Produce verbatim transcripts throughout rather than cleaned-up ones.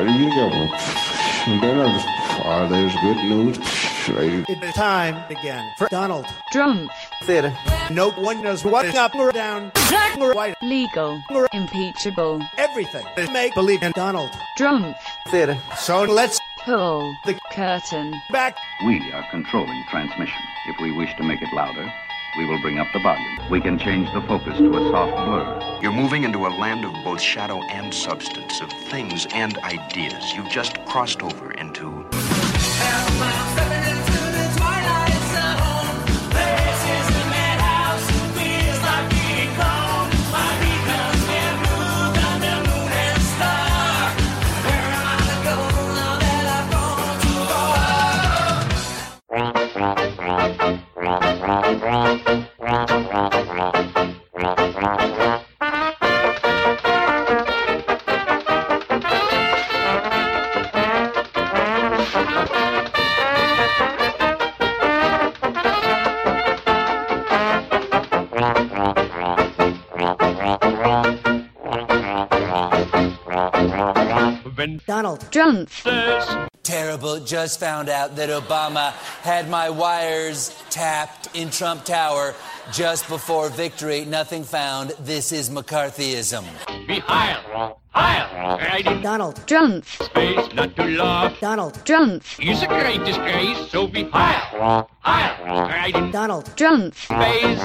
you go. And then I just, oh, there's good news. It's time again for Donald Trump. Theater. No one knows what is up or down, black or white, Legal. Impeachable. everything. They make believe in Donald Trump. Theater. So let's Pull The- curtain. back. We are controlling transmission. If we wish to make it louder, we will bring up the volume. We can change the focus to a soft blur. You're moving into a land of both shadow and substance, of things and ideas. You've just crossed over into... Donald Trump. Terrible. Just found out that Obama had my wires tapped in Trump Tower just before victory. Nothing found. This is McCarthyism. Be higher, higher, riding Donald Trump. space, not to love. Donald Trump. Is a great disgrace, so be higher, higher, riding Donald Trump. space.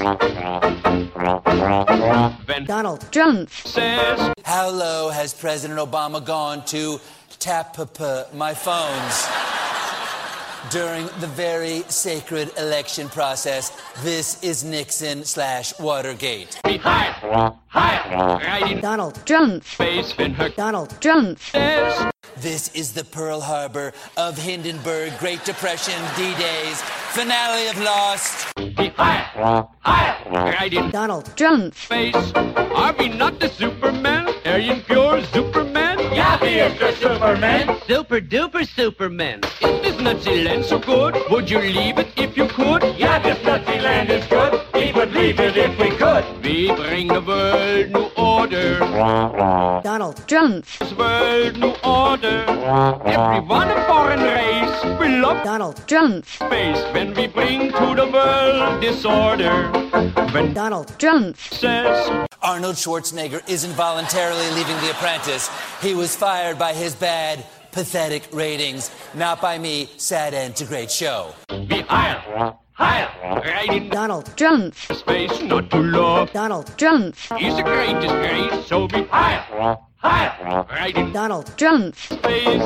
When Donald Trump. says How low has President Obama gone to tap my phones during the very sacred election process? This is Nixon slash Watergate. be higher, higher, riding Donald Trump space. When her Donald Trump. says This is the Pearl Harbor of Hindenburg, Great Depression, D-Days, finale of Lost. be higher, higher, riding Donald Trump. space. Are we not the Superman? Are you pure Superman? Yeah, he is the Superman. Super duper Superman. Is this Nazi land so good? Would you leave it if you could? Yeah, this Nazi land is good. We would leave it if we could. We bring the world new order. Donald Trump. This world new order. Everyone a foreign race. We love Donald Trump. space when we bring to the world disorder. When Donald Trump. says Arnold Schwarzenegger isn't voluntarily leaving The Apprentice. He was fired by his bad, pathetic ratings. Not by me. Sad end to great show. be higher, higher, riding Donald Trump space, not to love. Donald Trump. Is a great disgrace, so be higher, higher, riding Donald Trump. space.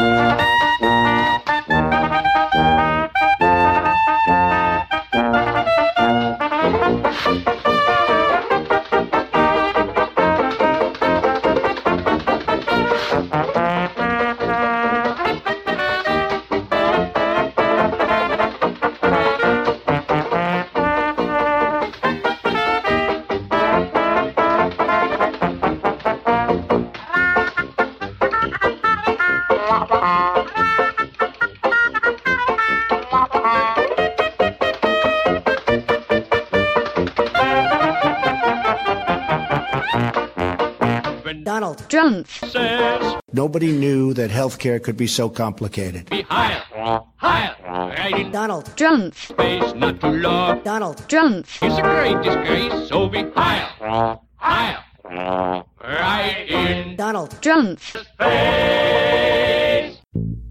When Donald Trump. says Nobody knew that healthcare could be so complicated. be higher, higher, riding Donald Trump. space, not to love. Donald Trump. Is a great disgrace, so be higher, higher, riding Donald Trump. space.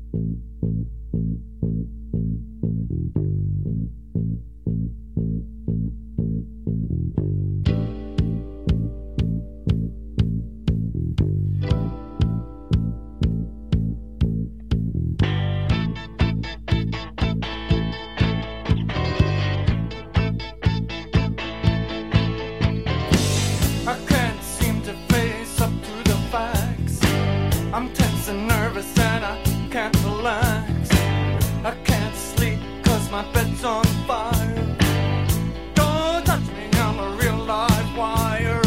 I can't seem to face up to the facts. I'm tense and nervous and I can't relax. I can't sleep cause my bed's on fire. Don't touch me, I'm a real live wire.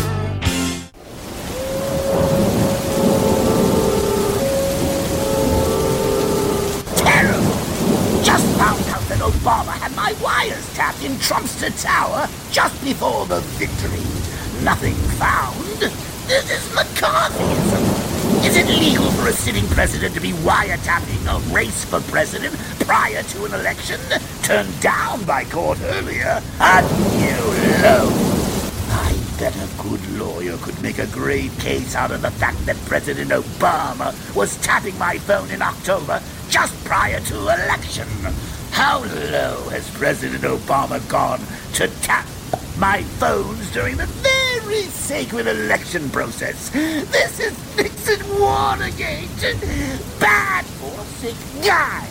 Terrible! Just found out that Obama had my wires tapped in Trumpster Tower just before the victory. Nothing found. This is McCarthyism. Is it legal for a sitting president to be wiretapping a race for president prior to an election? Turned down by court earlier. A new low. I bet a good lawyer could make a great case out of the fact that President Obama was tapping my phone in October just prior to election. How low has President Obama gone to tap my phones during the very sacred election process? This is Nixon Watergate. Bad for sick guy.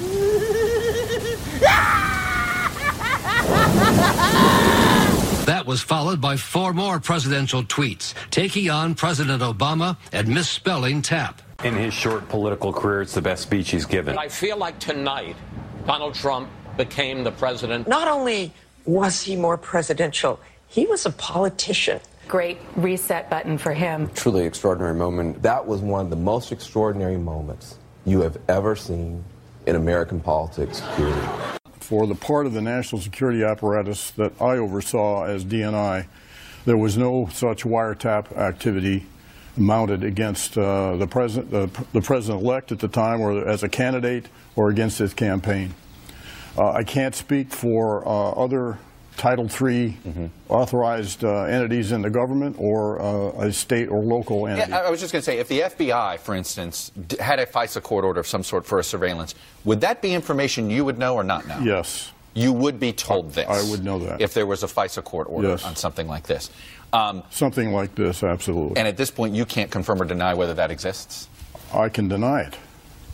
That was followed by four more presidential tweets, taking on President Obama and misspelling tap. In his short political career, it's the best speech he's given. I feel like tonight, Donald Trump became the president. Not only was he more presidential, he was a politician. Great reset button for him. Truly extraordinary moment. That was one of the most extraordinary moments you have ever seen in American politics, period. For the part of the national security apparatus that I oversaw as D N I, there was no such wiretap activity mounted against uh, the president, the, the president-elect at the time, or as a candidate, or against his campaign. Uh, I can't speak for uh, other Title three mm-hmm. authorized uh, entities in the government or uh, a state or local entity. Yeah, I was just going to say, if the F B I, for instance, d had a FISA court order of some sort for a surveillance, would that be information you would know or not know? Yes. You would be told this? I would know that. If there was a FISA court order yes. on something like this? Um, something like this, absolutely. And at this point, you can't confirm or deny whether that exists? I can deny it.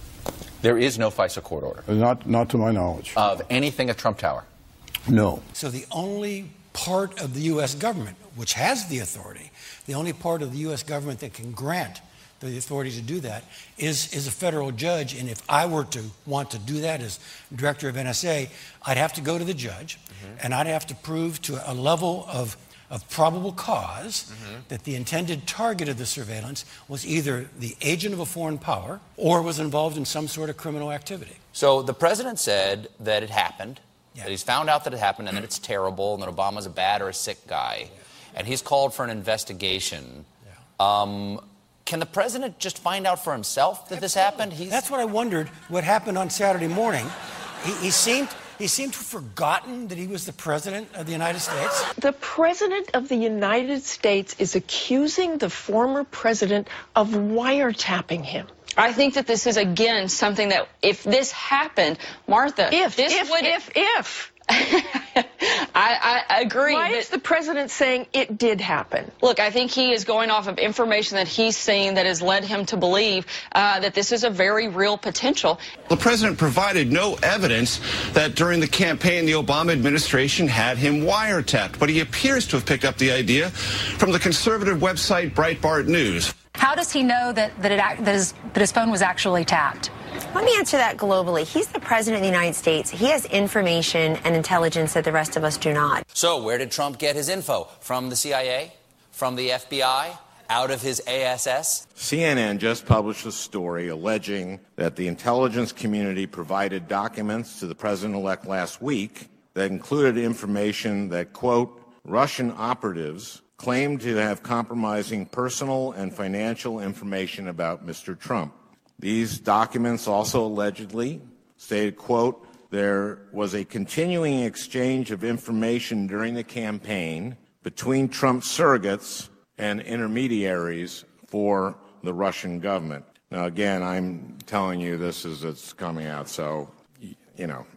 There is no FISA court order? Not, not to my knowledge. Of anything at Trump Tower? No. So the only part of the U S government which has the authority, the only part of the U S government that can grant the authority to do that is, is a federal judge. And if I were to want to do that as director of N S A, I'd have to go to the judge, mm-hmm. and I'd have to prove to a level of, of probable cause mm-hmm. that the intended target of the surveillance was either the agent of a foreign power or was involved in some sort of criminal activity. So the president said that it happened. Yeah. That he's found out that it happened and that it's terrible and that Obama's a bad or a sick guy. Yeah. And he's called for an investigation. Yeah. Um, can the president just find out for himself that Absolutely. This happened? He's... That's what I wondered what happened on Saturday morning. He, he, seemed, he seemed to have forgotten that he was the president of the United States. The president of the United States is accusing the former president of wiretapping him. I think that this is, again, something that if this happened, Martha, if, this if, would... if, if. I, I agree. Why is the president saying it did happen? Look, I think he is going off of information that he's seen that has led him to believe uh, that this is a very real potential. The president provided no evidence that during the campaign the Obama administration had him wiretapped, but he appears to have picked up the idea from the conservative website Breitbart News. How does he know that, that, it, that, his, that his phone was actually tapped? Let me answer that globally. He's the president of the United States. He has information and intelligence that the rest of us do not. So where did Trump get his info? From the C I A? From the F B I? Out of his A S S? C N N just published a story alleging that the intelligence community provided documents to the president-elect last week that included information that, quote, Russian operatives claimed to have compromising personal and financial information about Mister Trump. These documents also allegedly stated, quote, there was a continuing exchange of information during the campaign between Trump surrogates and intermediaries for the Russian government. Now, again, I'm telling you this as it's coming out, so, you know.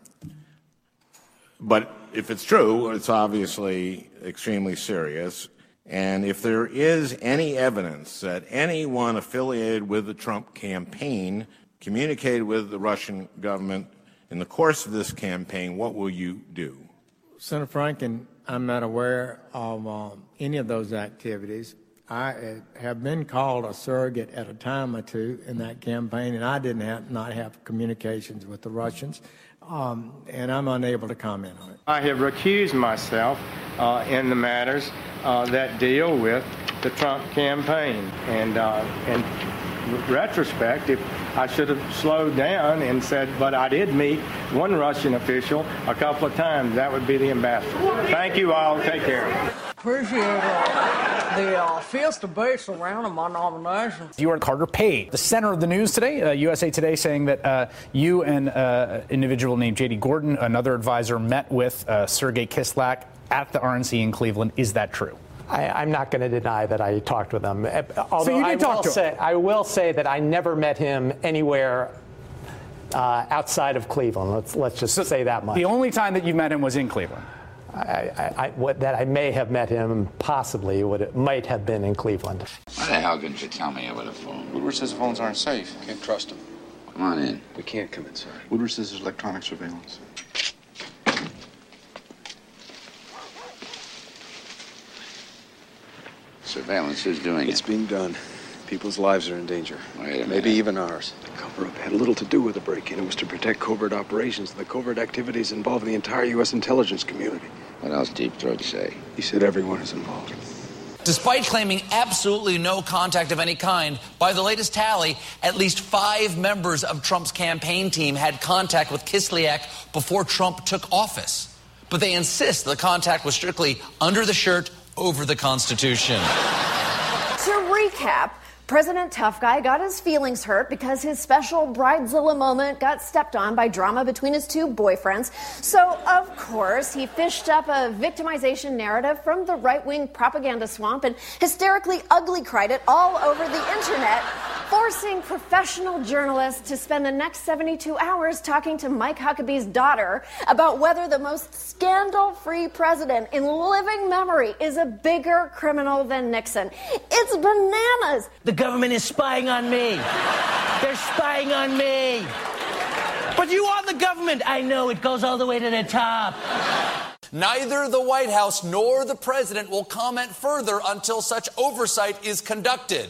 But if it's true, it's obviously extremely serious. And if there is any evidence that anyone affiliated with the Trump campaign communicated with the Russian government in the course of this campaign, what will you do? Senator Franken, I'm not aware of um, any of those activities. I uh, have been called a surrogate at a time or two in that campaign, and I didn't have, not have communications with the Russians, um, and I'm unable to comment on it. I have recused myself uh, in the matters uh, that deal with the Trump campaign, and uh, in retrospect, if I should have slowed down and said, but I did meet one Russian official a couple of times. That would be the ambassador. Thank you all. Take care. Appreciate uh, the uh, fierce debate surrounding my nomination. You are Carter Page, the center of the news today. Uh, U S A Today saying that uh, you and uh, an individual named J D Gordon, another advisor, met with uh, Sergei Kislyak at the R N C in Cleveland. Is that true? I, I'm not going to deny that I talked with him. Although so you did I talk will to say, him. I will say that I never met him anywhere uh, outside of Cleveland. Let's let's just so say that much. The only time that you met him was in Cleveland. I, I, I, what, that I may have met him, possibly, would it might have been in Cleveland. Why the hell didn't you tell me over the phone? Woodward says the phones aren't safe. Can't trust them. Come on in. We can't come inside. Woodward says there's electronic surveillance. Surveillance is doing It's it. being done. People's lives are in danger. Wait a minute. Maybe even ours. The cover-up had little to do with the break-in. It was to protect covert operations. The covert activities involve the entire U S intelligence community. What else Deep Throat say? He said everyone is involved. Despite claiming absolutely no contact of any kind, by the latest tally, at least five members of Trump's campaign team had contact with Kislyak before Trump took office. But they insist the contact was strictly under the shirt, over the Constitution. To recap, President Tough Guy got his feelings hurt because his special Bridezilla moment got stepped on by drama between his two boyfriends. So, of course, he fished up a victimization narrative from the right-wing propaganda swamp and hysterically ugly cried it all over the internet, forcing professional journalists to spend the next seventy-two hours talking to Mike Huckabee's daughter about whether the most scandal-free president in living memory is a bigger criminal than Nixon. It's bananas. The government is spying on me. They're spying on me. But you are the government. I know, it goes all the way to the top. Neither the White House nor the president will comment further until such oversight is conducted.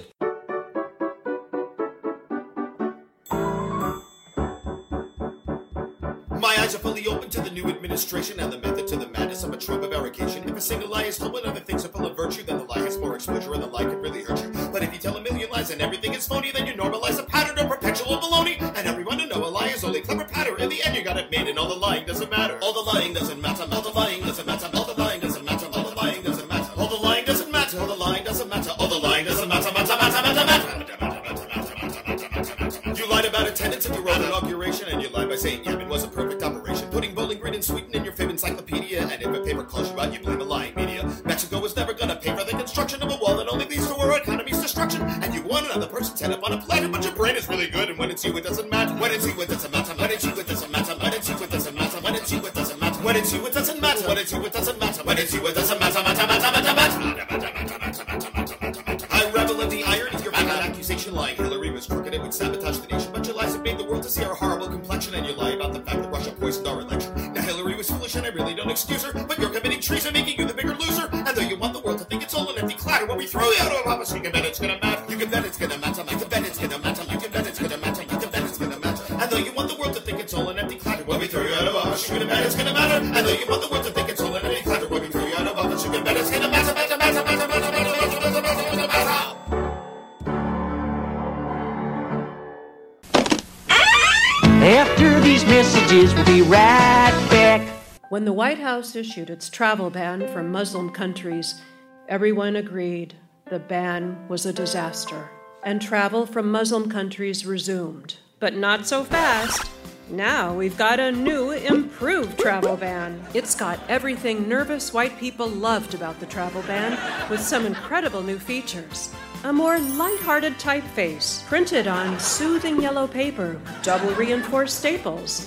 My eyes are fully open to the new administration and the method to the madness of a Trump verification. If a single lie is told when other things are full of virtue, then the lie has more exposure and the lie can really hurt you. But if you tell a million lies and everything is phony, then you normalize a pattern of perpetual baloney. And everyone to know a lie is only clever patter. In the end, you got it made and all the lying doesn't matter. All the lying doesn't matter. All the lying doesn't matter. All the lying doesn't matter. All the lying doesn't matter. All the lying doesn't matter. All the lying doesn't matter. All the lying doesn't matter. Matter, matter, matter, matter. You lied about attendance at your own inauguration, and you lied by saying Yemen was a perfect operation. Putting Bowling Green and Sweden in your fib encyclopedia, and if a paper calls you out, you blame the lying media. Mexico was never gonna pay for the construction of a wall that only leads to our economy's destruction. And you want another person's head up on a platter, but your brain is really good, and when it's you, it doesn't matter. When it's you, it doesn't matter. When it's you, it doesn't matter. When it's you, it doesn't matter. When it's you, it doesn't matter. When it's you, it doesn't matter. When it's you, it doesn't matter. When it's you, it doesn't matter. Matter, matter, matter, matter. I revel in the irony of your bad accusation lying. Hillary was crooked and would sabotage the nation, but your lies have made the world to see our horrible complexion, and you lie about the fact that Russia poisoned our election. Now Hillary was foolish and I really don't excuse her, but you're committing treason, making you the bigger loser. And though you want the world to think it's all an empty clatter, when we throw you out of office, you can bet it's gonna matter. You can bet it's gonna matter. You can bet it's gonna matter. You can bet it's gonna matter. You can bet it's gonna matter. And though you want the world to think it's all an empty clatter, when we throw you out of office, you can bet it's gonna matter. And though you want the world to think it's all an empty clatter, when we throw you out of office, you can bet it's gonna matter. Matter, matter, matter, matter, matter, matter, matter, matter, matter. After these messages, we'll be right back. When the White House issued its travel ban from Muslim countries, everyone agreed the ban was a disaster, and travel from Muslim countries resumed. But not so fast. Now we've got a new, improved travel ban. It's got everything nervous white people loved about the travel ban, with some incredible new features. A more lighthearted typeface, printed on soothing yellow paper, double reinforced staples.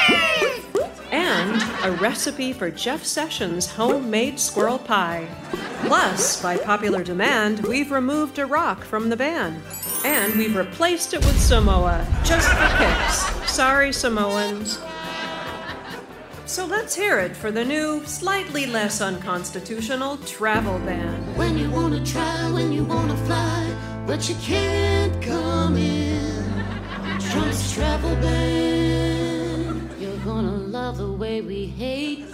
And a recipe for Jeff Sessions' homemade squirrel pie. Plus, by popular demand, we've removed Iraq from the ban. And we've replaced it with Samoa, just for kicks. Sorry, Samoans. So let's hear it for the new, slightly less unconstitutional travel ban. When you wanna try, when you wanna fly, but you can't come in. Trump's travel ban. You're gonna love the way we hate you.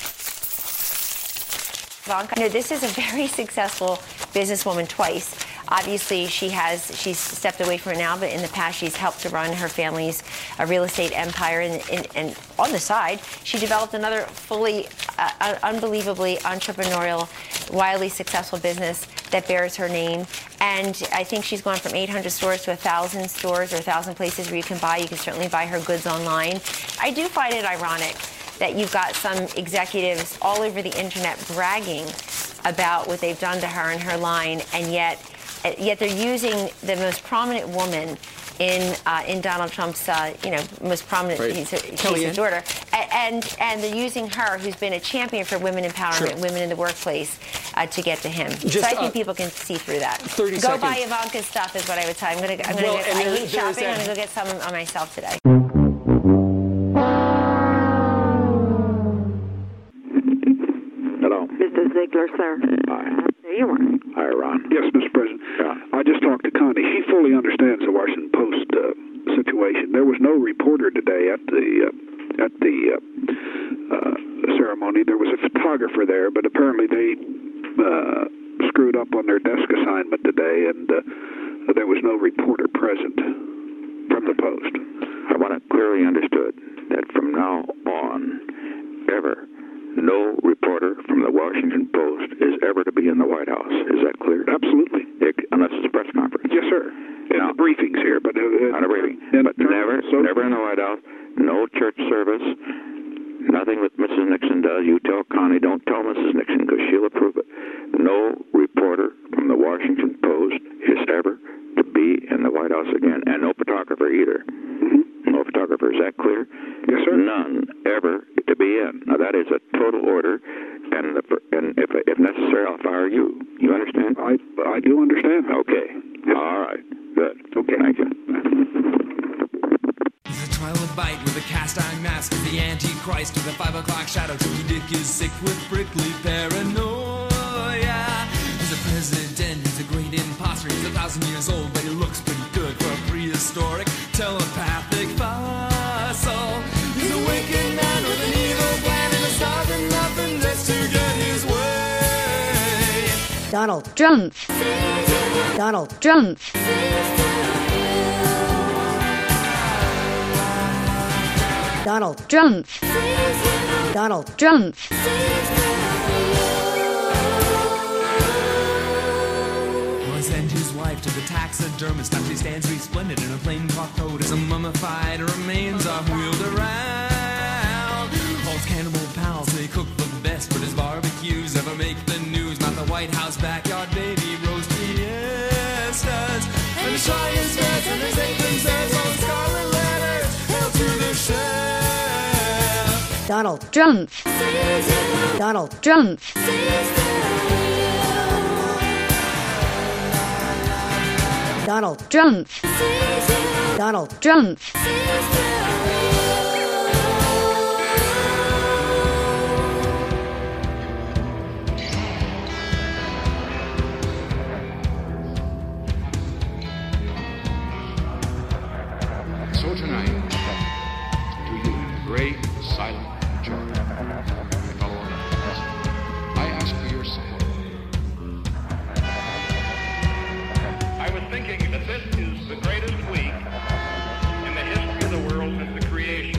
Ivanka, you know, this is a very successful businesswoman twice. Obviously, she has she's stepped away from it now, but in the past, she's helped to run her family's uh, real estate empire. And, and, and on the side, she developed another fully, uh, unbelievably entrepreneurial, wildly successful business that bears her name. And I think she's gone from eight hundred stores to one thousand stores or one thousand places where you can buy. You can certainly buy her goods online. I do find it ironic that you've got some executives all over the internet bragging about what they've done to her and her line, and yet yet they're using the most prominent woman in uh, in Donald Trump's uh, you know most prominent Right. he's, he's his daughter, and and they're using her, who's been a champion for women empowerment, Sure. women in the workplace, uh, to get to him. Just, so I think uh, people can see through that. thirty Go buy seconds. Ivanka's stuff is what I would tell you. I'm gonna I'm gonna Well, get, and I there- hate there's shopping. I'm that- gonna go get some on myself today. Hello. Mister Ziegler, sir. Hi. There you are. Hi, Ron. Yes, Mister President. Yeah. I just talked to Connie. She fully understands the Washington Post uh, situation. There was no reporter today at the uh, at the uh, uh, ceremony. There was a photographer there, but apparently they uh, screwed up on their desk assignment today, and uh, there was no reporter present from the Post. I want it clearly understood that from now on, ever, no reporter from the Washington Post is ever to be in the White House. Is that clear? Absolutely. It, unless it's a press conference. Yes, sir. In Now, the briefings here, but uh, on a briefing. in But never, so- never in the White House. No church service. Nothing that Missus Nixon does. You tell Connie, don't tell Missus Nixon, because she'll approve it. No reporter from the Washington Post is ever to be in the White House again, and no photographer either. Mm-hmm. No photographer. Is that clear? Yes, sir. None ever to be in. Now that is a total order, and the, and if if necessary, I'll fire you. You understand? I I do understand. Okay. All right. Good. Okay. Thank you. He's a trilobite with a cast iron mask, the Antichrist with a five o'clock shadow. Toby Dick is sick with prickly paranoia. He's a president, he's a great imposter. He's a thousand years old, but he looks pretty good for a prehistoric telepathic fossil. He's a wicked man with an evil plan and a starving nothing just to get his way. Donald Trump. Donald Trump. Donald Trump. Donald Trump. Boy sent his wife to the taxidermist. Now she stands resplendent in a plain cloth coat as a mummified remains are wheeled around. All his cannibal pals, they cook the best, but his barbecues never make the news. Not the White House backyard baby roast fiestas. And China's fest and his apron says on scarlet letters, hail to the chef. Donald Trump. Donald Trump. Donald Trump. Donald Trump. So tonight, to you in great silent joy, my fellow Americans, I ask for your support. I was thinking that this is the greatest week in the history of the world since the creation.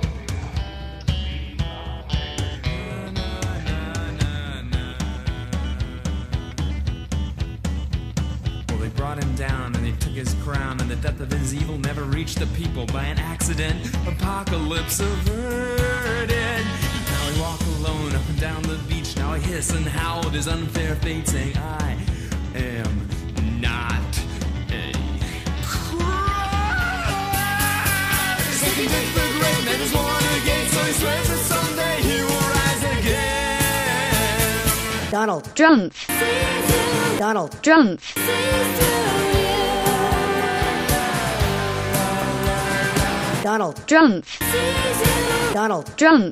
Well, they brought him down and they took his crown, and the death of his evil never reached the people. By an accident, apocalypse averted. Now he walk alone up and down the beach. Now he hiss and howl at his unfair fate, saying, I am not a Christ. He thinks the great man is born again, so he swears that someday he will rise again. Donald Trump. Donald Trump. Donald Trump. Donald Trump.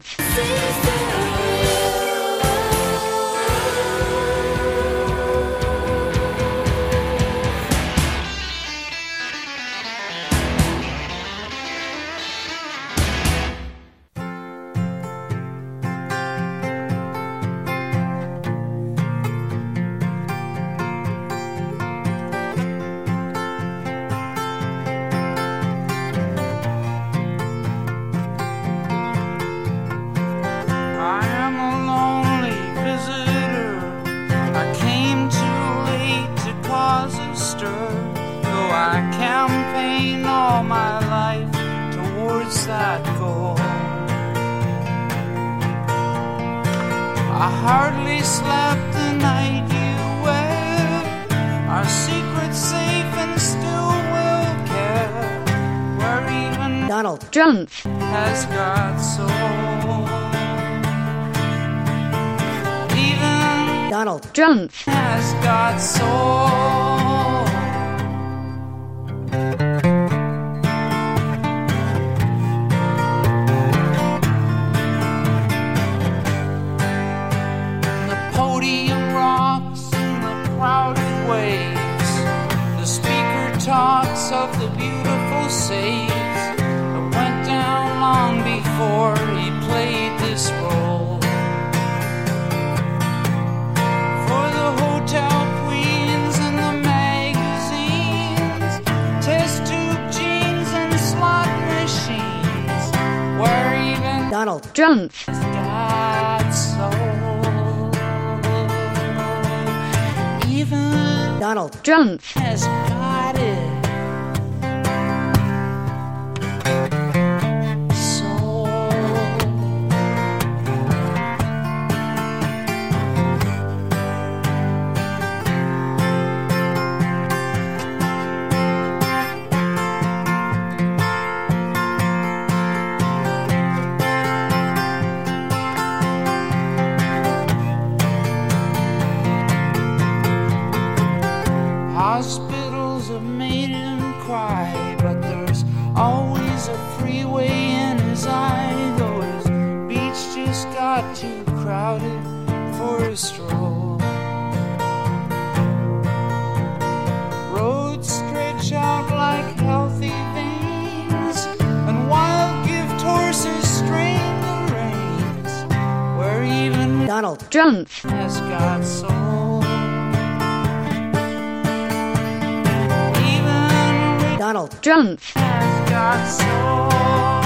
I hardly slept the night you wed. Our secret's safe and still will care. Where even Donald Trump has got soul. Even Donald Trump has got soul. Podium rocks in the crowded waves. The speaker talks of the beautiful saves that went down long before he played this role. For the hotel queens and the magazines, test tube jeans and slot machines, where even Donald Trump has got soul. Even Donald Trump has got it. Hospitals have made him cry, but there's always a freeway in his eye. Though his beach just got too crowded for a stroll. Roads stretch out like healthy veins, and wild gift horses strain the reins, where even Donald Trump has got soul. Donald Trump has got soul.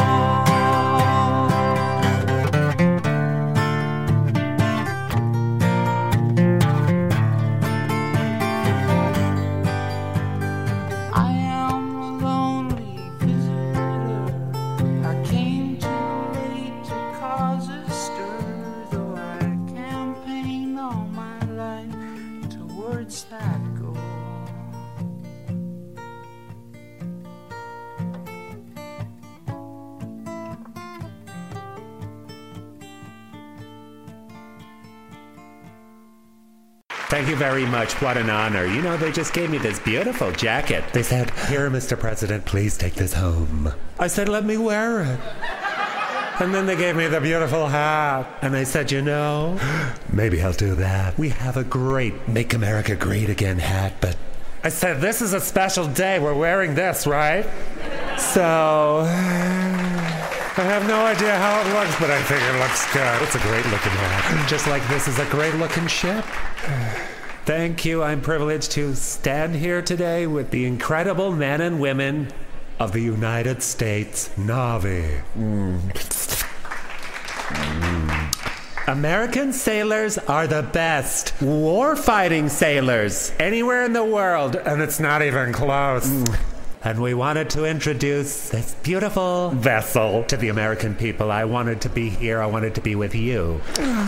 I am a lonely visitor. I came too late to cause a stir, though I campaigned all my life towards that goal. Thank you very much. What an honor. You know, they just gave me this beautiful jacket. They said, "Here, Mister President, please take this home." I said, "Let me wear it." And then they gave me the beautiful hat. And they said, "You know, maybe I'll do that. We have a great Make America Great Again hat, but..." I said, "This is a special day. We're wearing this, right?" So... I have no idea how it looks, but I think it looks good. It's a great looking hat. Just like this is a great looking ship. Thank you. I'm privileged to stand here today with the incredible men and women of the United States Navy. Mm. Mm. American sailors are the best war-fighting sailors anywhere in the world, and it's not even close. Mm. And we wanted to introduce this beautiful vessel to the American people. I wanted to be here. I wanted to be with you.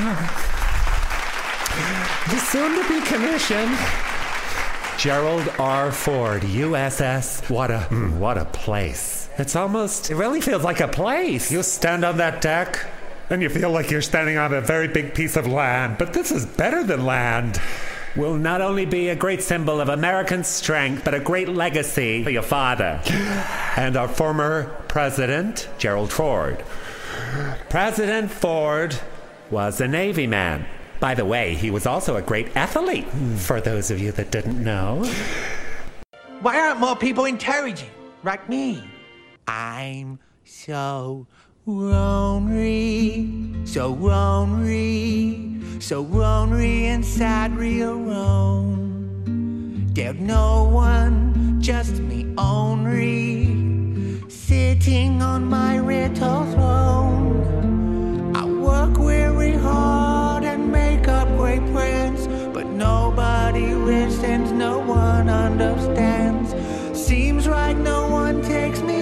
The soon-to-be commissioned Gerald R. Ford, U S S. What a, mm, what a place. It's almost, it really feels like a place. You stand on that deck, and you feel like you're standing on a very big piece of land. But this is better than land. Will not only be a great symbol of American strength, but a great legacy for your father and our former president, Gerald Ford. President Ford was a Navy man. By the way, he was also a great athlete, for those of you that didn't know. Why aren't more people encouraging, like me? I'm so lonely, so lonely, so lonely inside real Rome. There's no one, just me only, sitting on my little throne. I work very hard and make up great plans, but nobody listens, no one understands. Seems like no one takes me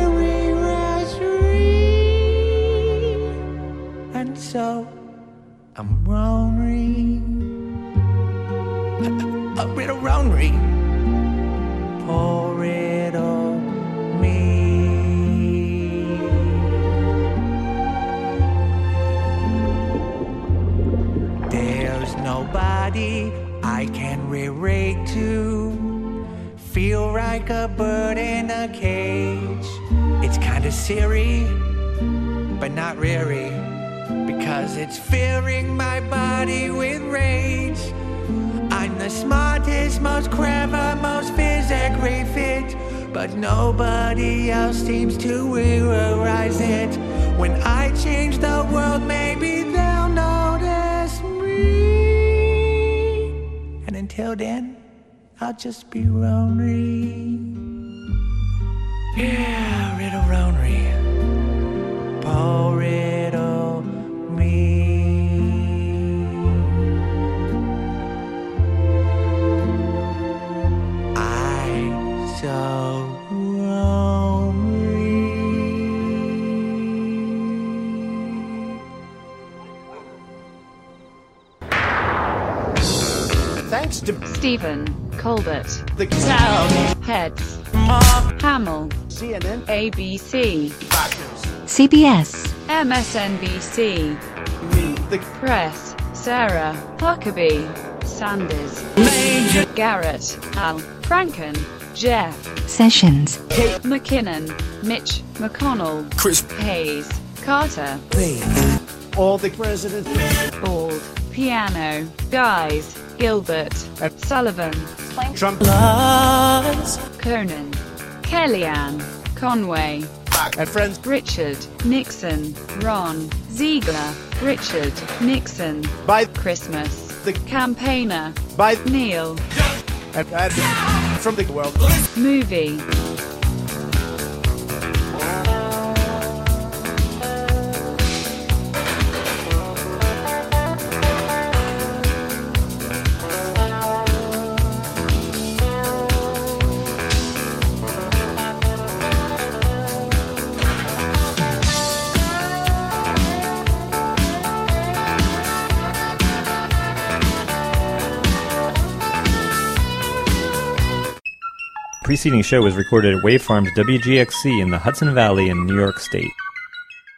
seriously. And so I'm Ronry. A, a riddle Ronry. Pour it on me. There's nobody I can relate to. Feel like a bird in a cage. It's kinda silly, but not really, because it's filling my body with rage. I'm the smartest, most clever, most physically fit, but nobody else seems to realize it. When I change the world, maybe they'll notice me. And until then, I'll just be lonely. Yeah, riddle lonely. Pour it on me. I so lonely. Thanks to Stephen Colbert, the town Heads, Hamill, C N N, A B C, Fox News, C B S, M S N B C, me, the Press, Sarah Huckabee, Sanders, Major, Garrett, Al Franken, Jeff Sessions, Kate McKinnon, Mitch McConnell, Chris Hayes, Carter, Please, all the presidents, Bald, Piano, Guys, Gilbert, Sullivan, Trump, Lies, Conan, Kellyanne, Conway, and friends, Richard Nixon, Ron Ziegler, Richard Nixon, by Christmas, the campaigner, by Neil, and, and from the world movie. The preceding show was recorded at Wave Farms W G X C in the Hudson Valley in New York State.